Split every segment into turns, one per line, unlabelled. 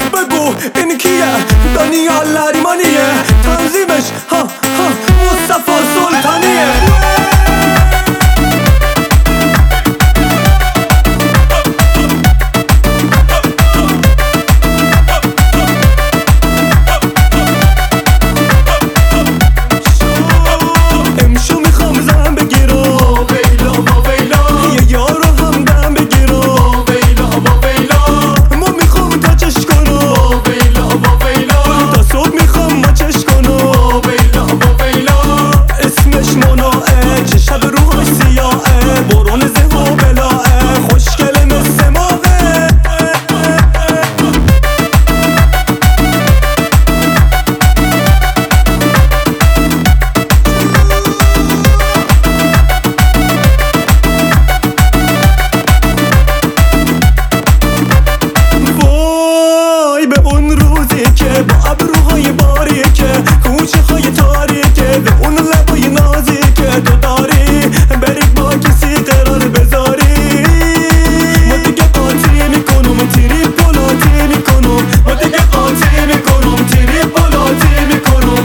بگو این کیه؟ دانیال نریمانیه، تنظیمش ها مصطفی سلطانیه. با ابروهای باریکه، کوچه های تاریکه، به اون لبای نازیکه تو داری برید با کسی قرار بذاری. ما دیگه قاطی میکنم تیری پلاتی میکنم، ما دیگه قاطی میکنم تیری پلاتی میکنم.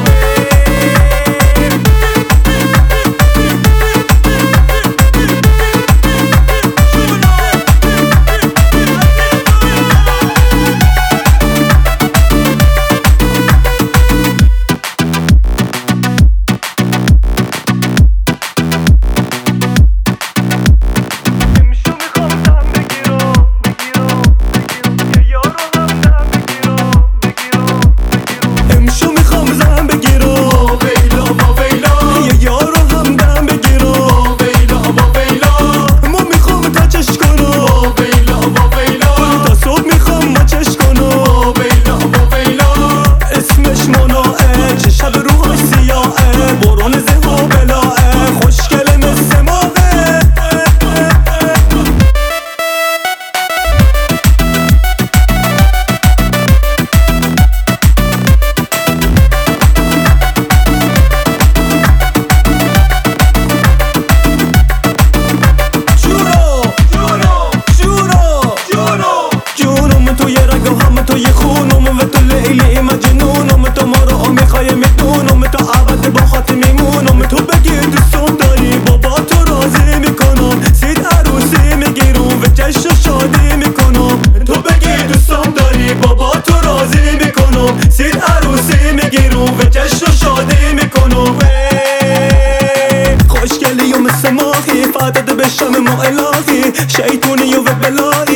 تو یه خونم و تو لیلی مجنونم، تو ما رو میخوای میدونم، تو عبد با خاطر میمونم. تو بگی دوستم داری بابا تو راضی میکنم، سید عروسی میگیرم و جشن شادی میکنم. تو بگی دوستم داری بابا تو راضی میکنم، سید عروسی میگیرم و جشن شادی میکنم. خوشگلی و مثل ماهی فدات بشم ما الهی، شیطونی و بلایی